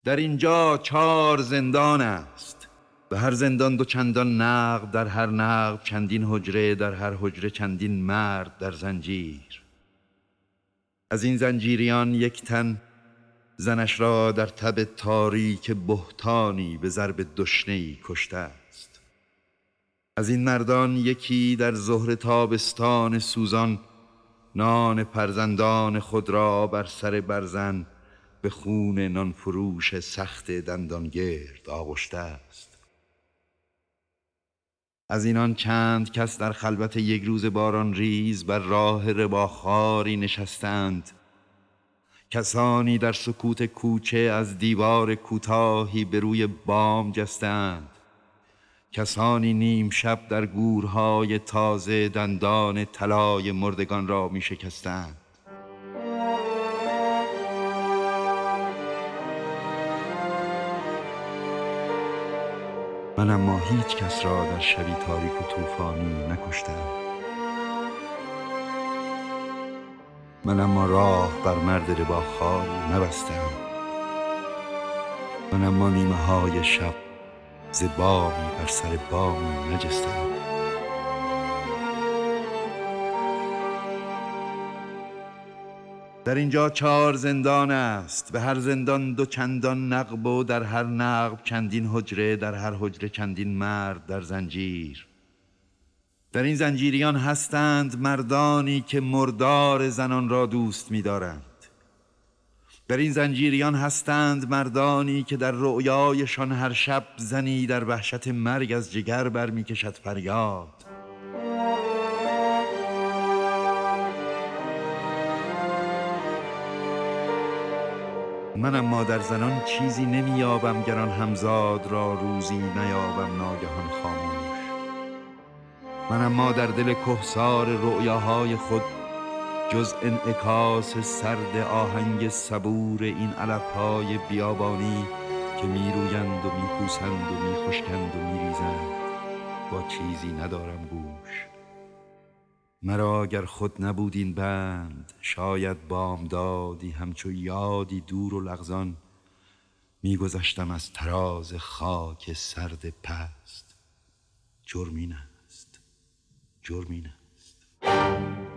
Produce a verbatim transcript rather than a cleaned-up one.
در اینجا چهار زندان است، به هر زندان دو چندان نقب، در هر نقب چندین حجره، در هر حجره چندین مرد در زنجیر. از این زنجیریان یک تن زنش را در تب تاریک بهتانی به ضرب دشنه‌ای کشته است. از این مردان یکی در ظهر تابستان سوزان نان فرزندان خود را بر سر برزن به خون نانفروش سخت دندانگرد آغشته است. از اینان چند کس در خلوت یک روز باران ریز بر راه رباخواری نشستند، کسانی در سکوت کوچه از دیوار کوتاهی به روی بام جستند، کسانی نیم شب در گورهای تازه دندان طلای مردگان را می شکستند. من اما هیچ کس را در شبی تاریک و طوفانی نکشتم. من اما راه بر مرد رباخواری نبستم. من اما نیمه های شب ز بامی بر سر بامی نجستم. در اینجا چهار زندان است، به هر زندان دو چندان نقب و در هر نقب چندین حجره، در هر حجره چندین مرد در زنجیر. در این زنجیریان هستند مردانی که مردار زنان را دوست می دارند. در این زنجیریان هستند مردانی که در رؤیایشان هر شب زنی در وحشت مرگ از جگر بر می کشد فریاد. من اما در زنان چیزی نمی یابم گران همزاد را روزی نیابم ناگهان خاموش. من اما در دل کهسار رؤیاهای خود جز انعکاس سرد آهنگ صبور این علفهای بیابانی که می رویند و می پوسند و می خشکند و می ریزند با چیزی ندارم گوش. مرا اگر خود نبود این بند، شاید بامدادی همچو یادی دور و لغزان می گذشتم از تراز خاک سرد پست. جرم این است، جرم این است.